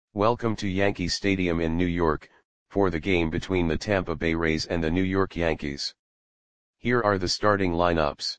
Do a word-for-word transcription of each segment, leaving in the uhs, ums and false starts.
Welcome to Yankee Stadium in New York, for the game between the Tampa Bay Rays and the New York Yankees. Here are the starting lineups.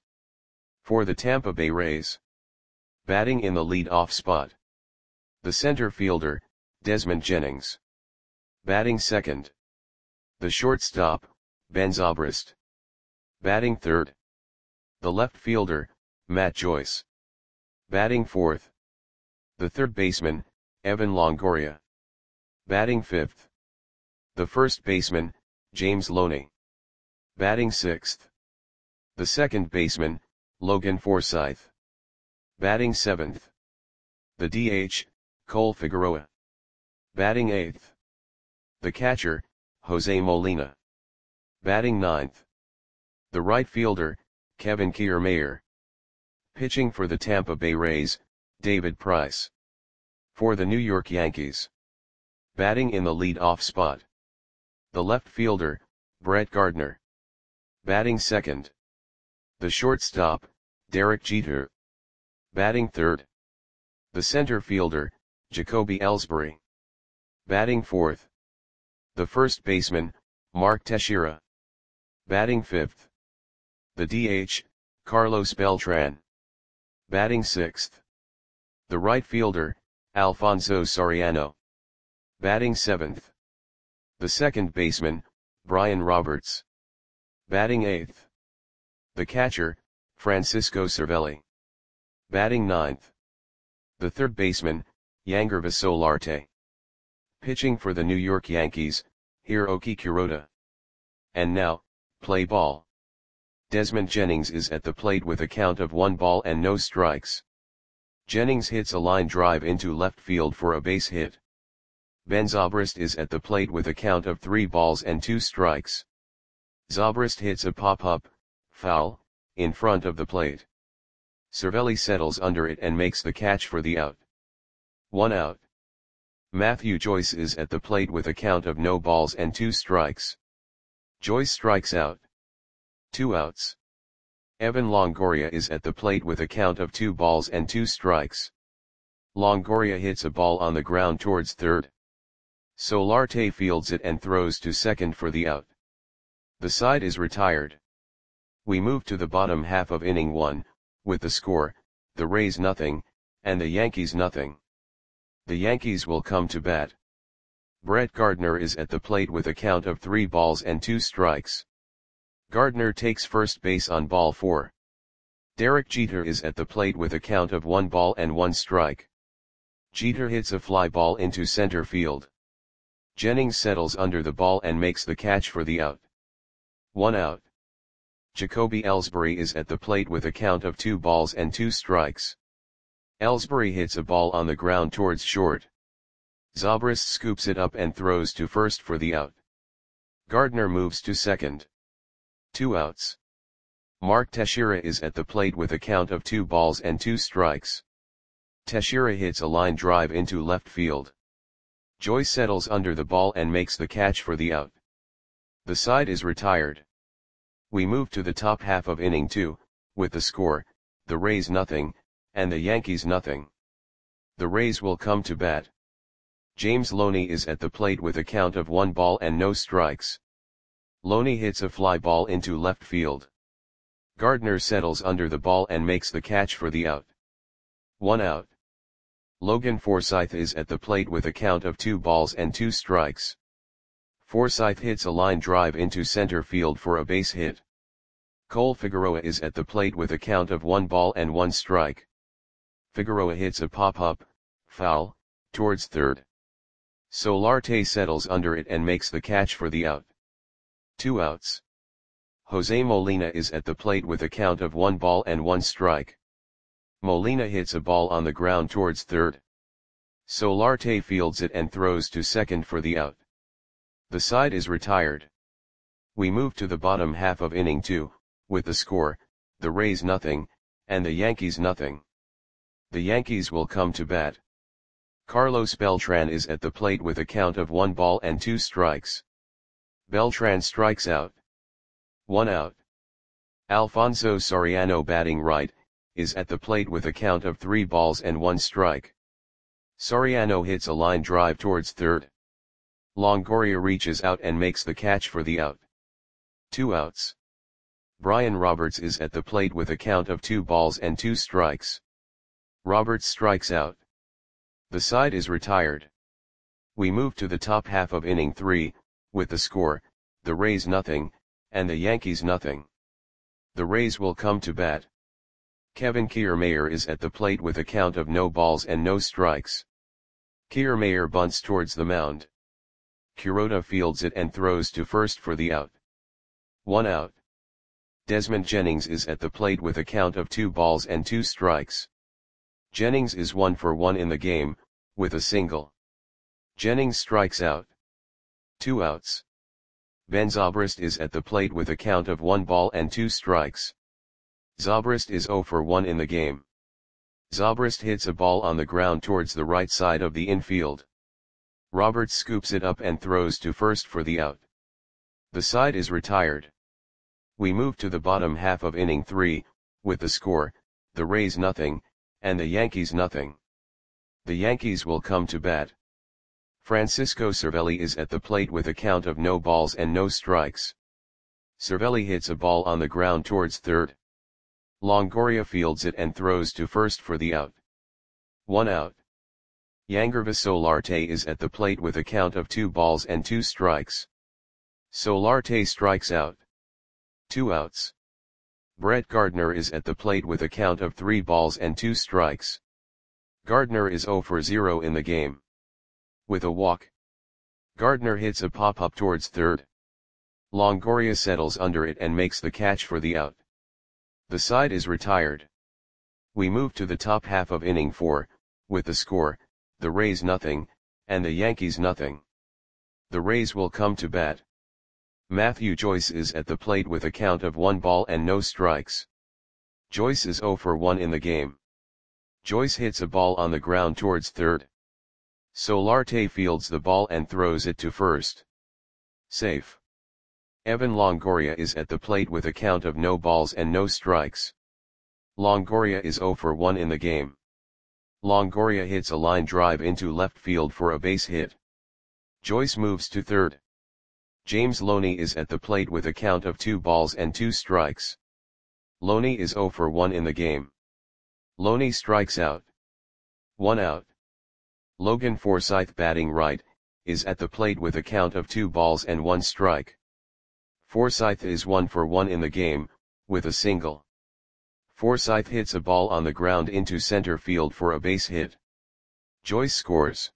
For the Tampa Bay Rays. Batting in the lead-off spot. The center fielder, Desmond Jennings. Batting second. The shortstop, Ben Zobrist. Batting third. The left fielder, Matt Joyce. Batting fourth. The third baseman, Evan Longoria. Batting fifth. The first baseman, James Loney. Batting sixth. The second baseman, Logan Forsythe. Batting seventh. The D H, Cole Figueroa. Batting eighth. The catcher, Jose Molina. Batting ninth. The right fielder, Kevin Kiermaier. Pitching for the Tampa Bay Rays, David Price. For the New York Yankees. Batting in the lead-off spot. The left fielder, Brett Gardner. Batting second. The shortstop, Derek Jeter. Batting third. The center fielder, Jacoby Ellsbury. Batting fourth. The first baseman, Mark Teixeira. Batting fifth. The D H, Carlos Beltran. Batting sixth. The right fielder, Alfonso Soriano. Batting seventh. The second baseman, Brian Roberts. Batting eighth. The catcher, Francisco Cervelli. Batting ninth. The third baseman, Yangervis Solarte. Pitching for the New York Yankees, Hiroki Kuroda. And now, play ball. Desmond Jennings is at the plate with a count of one ball and no strikes. Jennings hits a line drive into left field for a base hit. Ben Zobrist is at the plate with a count of three balls and two strikes. Zobrist hits a pop-up, foul, in front of the plate. Cervelli settles under it and makes the catch for the out. One out. Matthew Joyce is at the plate with a count of no balls and two strikes. Joyce strikes out. Two outs. Evan Longoria is at the plate with a count of two balls and two strikes. Longoria hits a ball on the ground towards third. Solarte fields it and throws to second for the out. The side is retired. We move to the bottom half of inning one, with the score, the Rays nothing, and the Yankees nothing. The Yankees will come to bat. Brett Gardner is at the plate with a count of three balls and two strikes. Gardner takes first base on ball four. Derek Jeter is at the plate with a count of one ball and one strike. Jeter hits a fly ball into center field. Jennings settles under the ball and makes the catch for the out. One out. Jacoby Ellsbury is at the plate with a count of two balls and two strikes. Ellsbury hits a ball on the ground towards short. Zobrist scoops it up and throws to first for the out. Gardner moves to second. Two outs. Mark Teixeira is at the plate with a count of two balls and two strikes. Teixeira hits a line drive into left field. Joyce settles under the ball and makes the catch for the out. The side is retired. We move to the top half of inning two, with the score, the Rays nothing, and the Yankees nothing. The Rays will come to bat. James Loney is at the plate with a count of one ball and no strikes. Loney hits a fly ball into left field. Gardner settles under the ball and makes the catch for the out. One out. Logan Forsythe is at the plate with a count of two balls and two strikes. Forsythe hits a line drive into center field for a base hit. Cole Figueroa is at the plate with a count of one ball and one strike. Figueroa hits a pop-up, foul, towards third. Solarte settles under it and makes the catch for the out. Two outs. Jose Molina is at the plate with a count of one ball and one strike. Molina hits a ball on the ground towards third. Solarte fields it and throws to second for the out. The side is retired. We move to the bottom half of inning two, with the score, the Rays nothing, and the Yankees nothing. The Yankees will come to bat. Carlos Beltran is at the plate with a count of one ball and two strikes. Beltran strikes out. One out. Alfonso Soriano batting right, is at the plate with a count of three balls and one strike. Soriano hits a line drive towards third. Longoria reaches out and makes the catch for the out. Two outs. Brian Roberts is at the plate with a count of two balls and two strikes. Roberts strikes out. The side is retired. We move to the top half of inning three, with the score, the Rays nothing, and the Yankees nothing. The Rays will come to bat. Kevin Kiermaier is at the plate with a count of no balls and no strikes. Kiermaier bunts towards the mound. Kuroda fields it and throws to first for the out. One out. Desmond Jennings is at the plate with a count of two balls and two strikes. Jennings is one for one in the game, with a single. Jennings strikes out. Two outs. Ben Zobrist is at the plate with a count of one ball and two strikes. Zobrist is zero for one in the game. Zobrist hits a ball on the ground towards the right side of the infield. Roberts scoops it up and throws to first for the out. The side is retired. We move to the bottom half of inning three, with the score, the Rays nothing, and the Yankees nothing. The Yankees will come to bat. Francisco Cervelli is at the plate with a count of no balls and no strikes. Cervelli hits a ball on the ground towards third. Longoria fields it and throws to first for the out. One out. Yangervis Solarte is at the plate with a count of two balls and two strikes. Solarte strikes out. Two outs. Brett Gardner is at the plate with a count of three balls and two strikes. Gardner is zero for zero in the game. With a walk. Gardner hits a pop-up towards third. Longoria settles under it and makes the catch for the out. The side is retired. We move to the top half of inning four, with the score, the Rays nothing, and the Yankees nothing. The Rays will come to bat. Matthew Joyce is at the plate with a count of one ball and no strikes. Joyce is zero for one in the game. Joyce hits a ball on the ground towards third. Solarte fields the ball and throws it to first. Safe. Evan Longoria is at the plate with a count of no balls and no strikes. Longoria is zero for one in the game. Longoria hits a line drive into left field for a base hit. Joyce moves to third. James Loney is at the plate with a count of two balls and two strikes. Loney is zero for one in the game. Loney strikes out. One out. Logan Forsythe, batting right, is at the plate with a count of two balls and one strike. Forsythe is one for one in the game, with a single. Forsythe hits a ball on the ground into center field for a base hit. Joyce scores.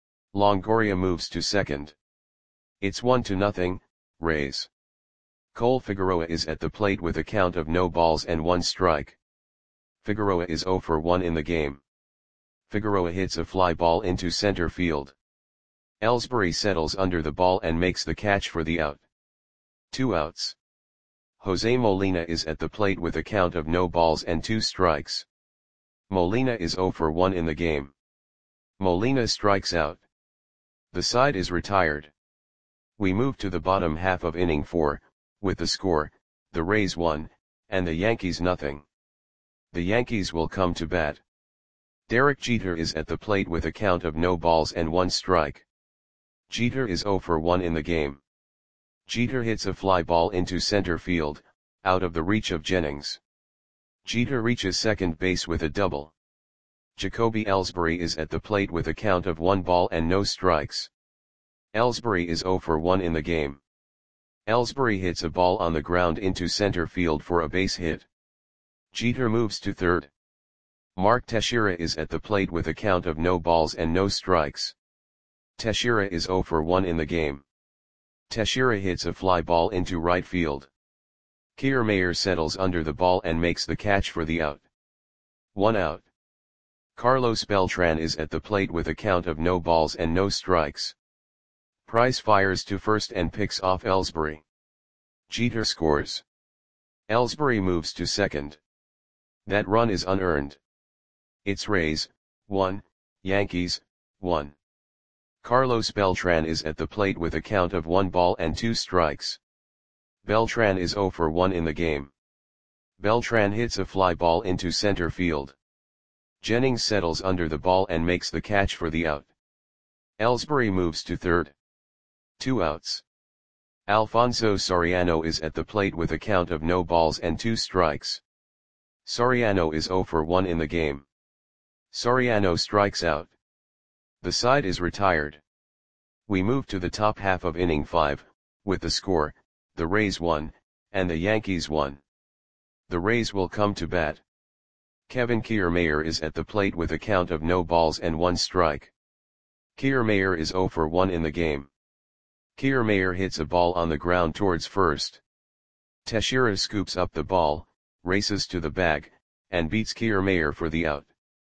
Longoria moves to second. It's one to nothing, Rays. Cole Figueroa is at the plate with a count of no balls and one strike. Figueroa is zero for one in the game. Figueroa hits a fly ball into center field. Ellsbury settles under the ball and makes the catch for the out. Two outs. Jose Molina is at the plate with a count of no balls and two strikes. Molina is zero for one in the game. Molina strikes out. The side is retired. We move to the bottom half of inning four, with the score, the Rays one, and the Yankees nothing. The Yankees will come to bat. Derek Jeter is at the plate with a count of no balls and one strike. Jeter is zero for one in the game. Jeter hits a fly ball into center field, out of the reach of Jennings. Jeter reaches second base with a double. Jacoby Ellsbury is at the plate with a count of one ball and no strikes. Ellsbury is zero for one in the game. Ellsbury hits a ball on the ground into center field for a base hit. Jeter moves to third. Mark Teixeira is at the plate with a count of no balls and no strikes. Teixeira is zero for one in the game. Teixeira hits a fly ball into right field. Kiermaier settles under the ball and makes the catch for the out. One out. Carlos Beltran is at the plate with a count of no balls and no strikes. Price fires to first and picks off Ellsbury. Jeter scores. Ellsbury moves to second. That run is unearned. It's Rays, one, Yankees, one. Carlos Beltran is at the plate with a count of one ball and two strikes. Beltran is zero for one in the game. Beltran hits a fly ball into center field. Jennings settles under the ball and makes the catch for the out. Ellsbury moves to third. Two outs. Alfonso Soriano is at the plate with a count of no balls and two strikes. Soriano is zero for one in the game. Soriano strikes out. The side is retired. We move to the top half of inning five, with the score, the Rays won, and the Yankees won. The Rays will come to bat. Kevin Kiermaier is at the plate with a count of no balls and one strike. Kiermaier is zero for one in the game. Kiermaier hits a ball on the ground towards first. Teixeira scoops up the ball, races to the bag, and beats Kiermaier for the out.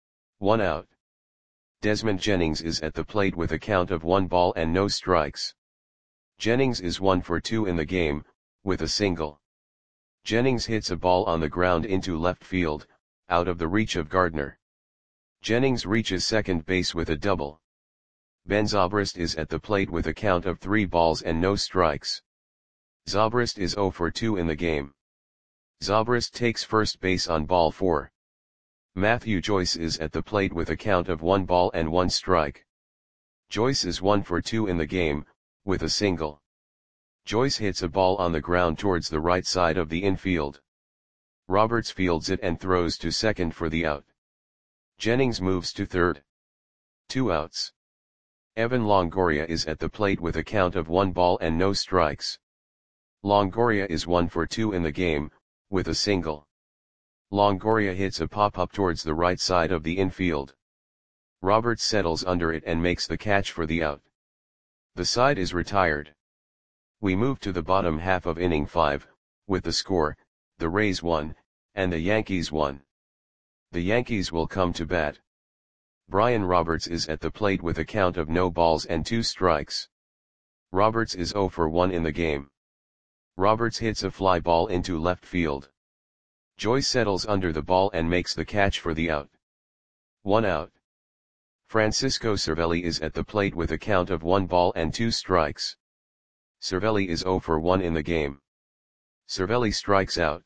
One out. Desmond Jennings is at the plate with a count of one ball and no strikes. Jennings is one for two in the game, with a single. Jennings hits a ball on the ground into left field, out of the reach of Gardner. Jennings reaches second base with a double. Ben Zobrist is at the plate with a count of three balls and no strikes. Zobrist is zero for two in the game. Zobrist takes first base on ball four. Matthew Joyce is at the plate with a count of one ball and one strike. Joyce is one for two in the game, with a single. Joyce hits a ball on the ground towards the right side of the infield. Roberts fields it and throws to second for the out. Jennings moves to third. Two outs. Evan Longoria is at the plate with a count of one ball and no strikes. Longoria is one for two in the game, with a single. Longoria hits a pop-up towards the right side of the infield. Roberts settles under it and makes the catch for the out. The side is retired. We move to the bottom half of inning five, with the score, the Rays won, and the Yankees won. The Yankees will come to bat. Brian Roberts is at the plate with a count of no balls and two strikes. Roberts is zero for one in the game. Roberts hits a fly ball into left field. Joyce settles under the ball and makes the catch for the out. One out. Francisco Cervelli is at the plate with a count of one ball and two strikes. Cervelli is zero for one in the game. Cervelli strikes out.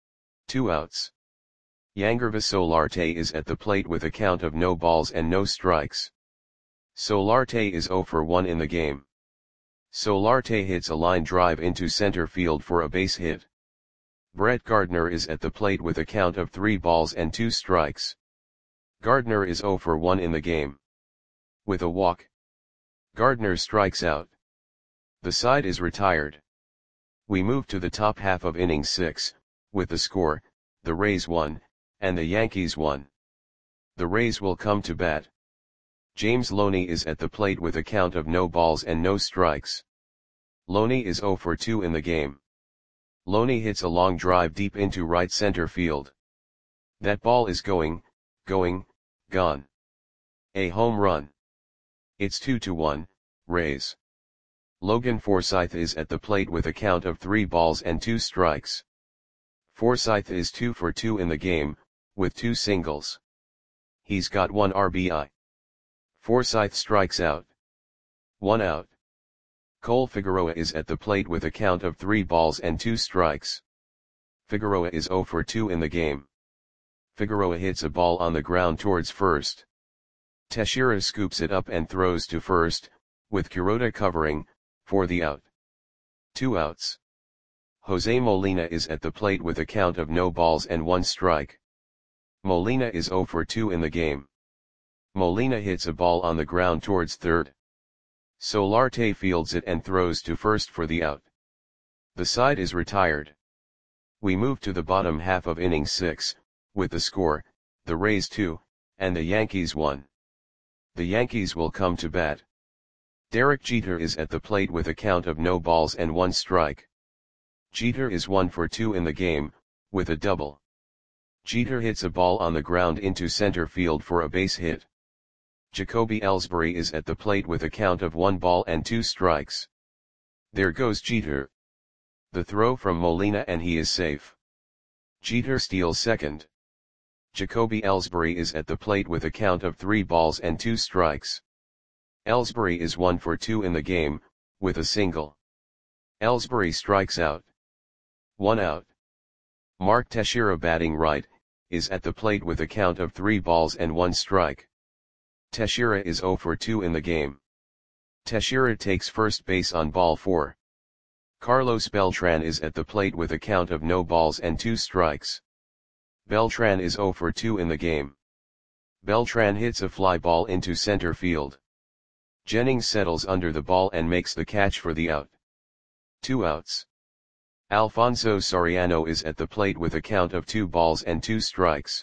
Two outs. Yangervis Solarte is at the plate with a count of no balls and no strikes. Solarte is zero for one in the game. Solarte hits a line drive into center field for a base hit. Brett Gardner is at the plate with a count of three balls and two strikes. Gardner is zero for one in the game. With a walk, Gardner strikes out. The side is retired. We move to the top half of inning six, with the score, the Rays won, and the Yankees won. The Rays will come to bat. James Loney is at the plate with a count of no balls and no strikes. Loney is zero for two in the game. Loney hits a long drive deep into right center field. That ball is going, going, gone. A home run. It's two to one, Rays. Logan Forsythe is at the plate with a count of three balls and two strikes. Forsythe is two for two in the game, with two singles. He's got one R B I. Forsythe strikes out. One out. Cole Figueroa is at the plate with a count of three balls and two strikes. Figueroa is zero for two in the game. Figueroa hits a ball on the ground towards first. Teixeira scoops it up and throws to first, with Kuroda covering, for the out. Two outs. Jose Molina is at the plate with a count of no balls and one strike. Molina is zero for two in the game. Molina hits a ball on the ground towards third. Solarte fields it and throws to first for the out. The side is retired. We move to the bottom half of inning six, with the score, the Rays two, and the Yankees one. The Yankees will come to bat. Derek Jeter is at the plate with a count of no balls and one strike. Jeter is one for two in the game, with a double. Jeter hits a ball on the ground into center field for a base hit. Jacoby Ellsbury is at the plate with a count of one ball and two strikes. There goes Jeter. The throw from Molina and he is safe. Jeter steals second. Jacoby Ellsbury is at the plate with a count of three balls and two strikes. Ellsbury is one for two in the game, with a single. Ellsbury strikes out. One out. Mark Teixeira batting right, is at the plate with a count of three balls and one strike. Teixeira is zero for two in the game. Teixeira takes first base on ball four. Carlos Beltran is at the plate with a count of no balls and two strikes. Beltran is zero for two in the game. Beltran hits a fly ball into center field. Jennings settles under the ball and makes the catch for the out. Two outs. Alfonso Soriano is at the plate with a count of two balls and two strikes.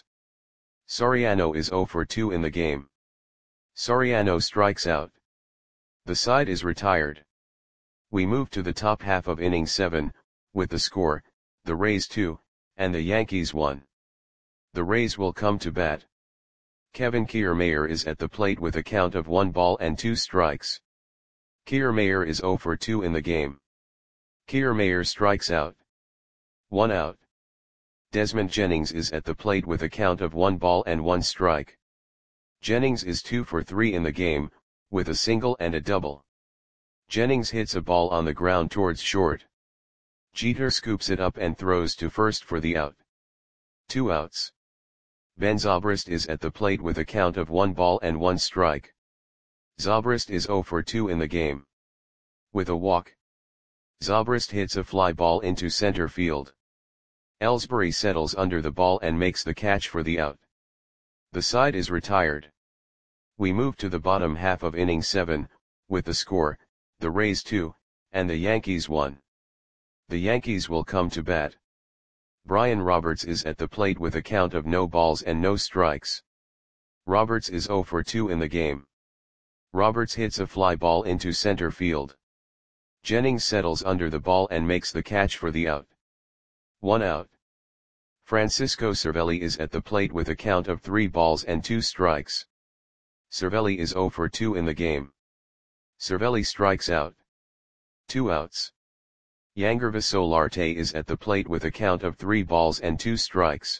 Soriano is zero for two in the game. Soriano strikes out. The side is retired. We move to the top half of inning seven, with the score, the Rays two, and the Yankees one. The Rays will come to bat. Kevin Kiermaier is at the plate with a count of one ball and two strikes. Kiermaier is zero for two in the game. Kiermaier strikes out. One out. Desmond Jennings is at the plate with a count of one ball and one strike. Jennings is two for three in the game, with a single and a double. Jennings hits a ball on the ground towards short. Jeter scoops it up and throws to first for the out. Two outs. Ben Zobrist is at the plate with a count of one ball and one strike. Zobrist is zero for two in the game. With a walk, Zobrist hits a fly ball into center field. Ellsbury settles under the ball and makes the catch for the out. The side is retired. We move to the bottom half of inning seven, with the score, the Rays two, and the Yankees one. The Yankees will come to bat. Brian Roberts is at the plate with a count of no balls and no strikes. Roberts is zero for two in the game. Roberts hits a fly ball into center field. Jennings settles under the ball and makes the catch for the out. One out. Francisco Cervelli is at the plate with a count of three balls and two strikes. Cervelli is zero for two in the game. Cervelli strikes out. Two outs. Yangervis Solarte is at the plate with a count of three balls and two strikes.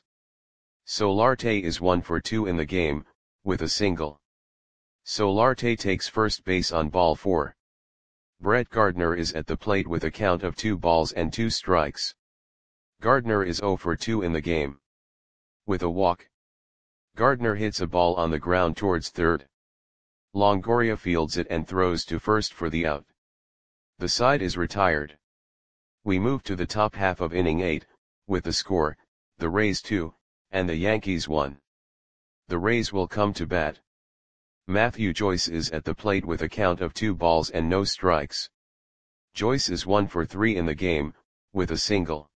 Solarte is one for two in the game, with a single. Solarte takes first base on ball four. Brett Gardner is at the plate with a count of two balls and two strikes. Gardner is zero for two in the game. With a walk, Gardner hits a ball on the ground towards third. Longoria fields it and throws to first for the out. The side is retired. We move to the top half of inning eight, with the score, the Rays two, and the Yankees one. The Rays will come to bat. Matthew Joyce is at the plate with a count of two balls and no strikes. Joyce is one for three in the game, with a single.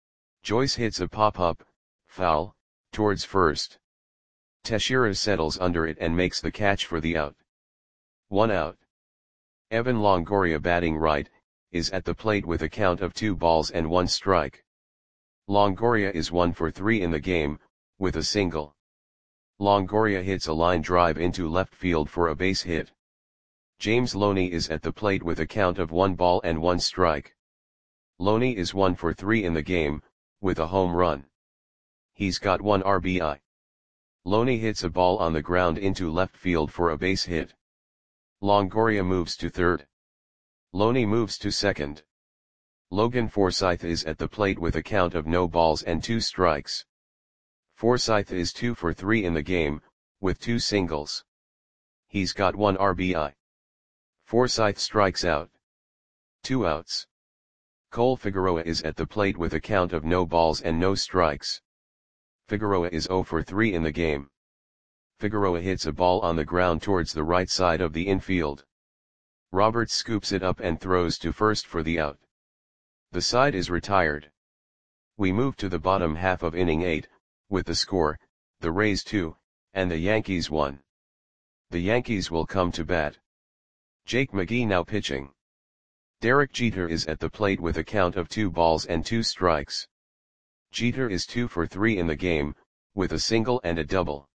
Joyce hits a pop-up, foul, towards first. Teixeira settles under it and makes the catch for the out. One out. Evan Longoria, batting right, is at the plate with a count of two balls and one strike. Longoria is one for three in the game, with a single. Longoria hits a line drive into left field for a base hit. James Loney is at the plate with a count of one ball and one strike. Loney is one for three in the game, with a home run. He's got one R B I. Loney hits a ball on the ground into left field for a base hit. Longoria moves to third. Loney moves to second. Logan Forsythe is at the plate with a count of no balls and two strikes. Forsythe is two for three in the game, with two singles. He's got one R B I. Forsythe strikes out. Two outs. Cole Figueroa is at the plate with a count of no balls and no strikes. Figueroa is zero for three in the game. Figueroa hits a ball on the ground towards the right side of the infield. Roberts scoops it up and throws to first for the out. The side is retired. We move to the bottom half of inning eight, with the score, the Rays two, and the Yankees one. The Yankees will come to bat. Jake McGee now pitching. Derek Jeter is at the plate with a count of two balls and two strikes. Jeter is two for three in the game, with a single and a double.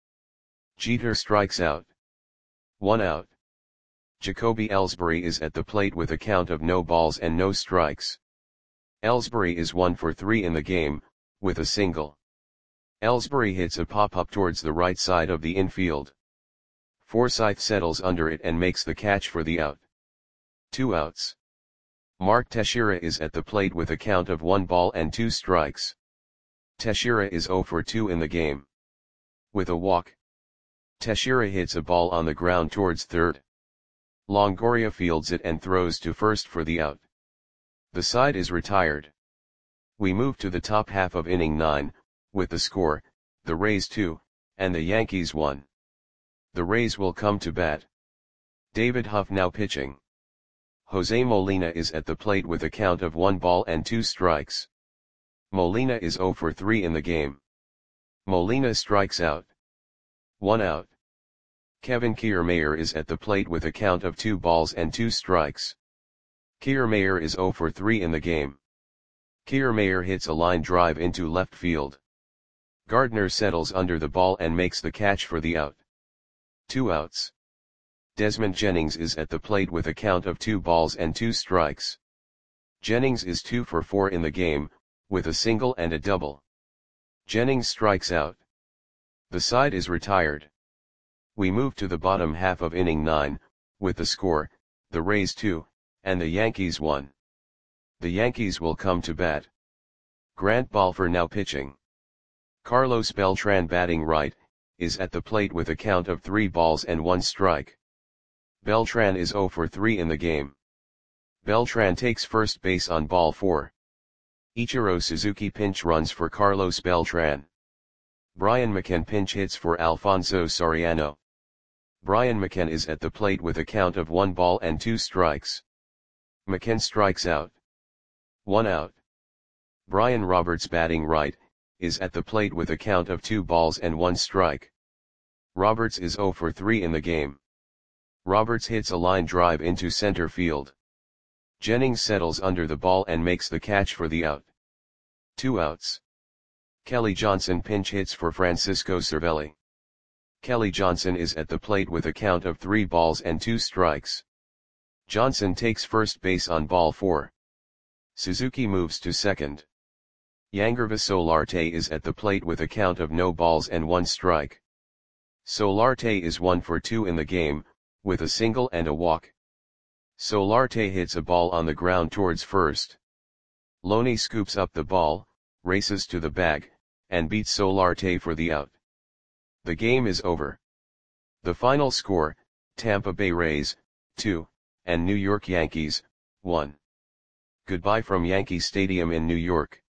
Jeter strikes out. One out. Jacoby Ellsbury is at the plate with a count of no balls and no strikes. Ellsbury is one for three in the game, with a single. Ellsbury hits a pop-up towards the right side of the infield. Forsythe settles under it and makes the catch for the out. Two outs. Mark Teixeira is at the plate with a count of one ball and two strikes. Teixeira is zero for two in the game. with a walk. Teixeira hits a ball on the ground towards third. Longoria fields it and throws to first for the out. The side is retired. We move to the top half of inning nine, with the score, the Rays two, and the Yankees one. The Rays will come to bat. David Huff now pitching. Jose Molina is at the plate with a count of one ball and two strikes. Molina is zero for three in the game. Molina strikes out. One out. Kevin Kiermaier is at the plate with a count of two balls and two strikes. Kiermaier is zero for three in the game. Kiermaier hits a line drive into left field. Gardner settles under the ball and makes the catch for the out. Two outs. Desmond Jennings is at the plate with a count of two balls and two strikes. Jennings is two for four in the game, with a single and a double. Jennings strikes out. The side is retired. We move to the bottom half of inning nine, with the score, the Rays two, and the Yankees one. The Yankees will come to bat. Grant Balfour now pitching. Carlos Beltran batting right, is at the plate with a count of three balls and one strike. Beltran is zero for three in the game. Beltran takes first base on ball four. Ichiro Suzuki pinch runs for Carlos Beltran. Brian McCann pinch hits for Alfonso Soriano. Brian McCann is at the plate with a count of one ball and two strikes. McCann strikes out. One out. Brian Roberts batting right, is at the plate with a count of two balls and one strike. Roberts is zero for three in the game. Roberts hits a line drive into center field. Jennings settles under the ball and makes the catch for the out. Two outs. Kelly Johnson pinch hits for Francisco Cervelli. Kelly Johnson is at the plate with a count of three balls and two strikes. Johnson takes first base on ball four. Suzuki moves to second. Yangervis Solarte is at the plate with a count of no balls and one strike. Solarte is one for two in the game, with a single and a walk. Solarte hits a ball on the ground towards first. Loney scoops up the ball, races to the bag, and beats Solarte for the out. The game is over. The final score, Tampa Bay Rays, two, and New York Yankees, one. Goodbye from Yankee Stadium in New York.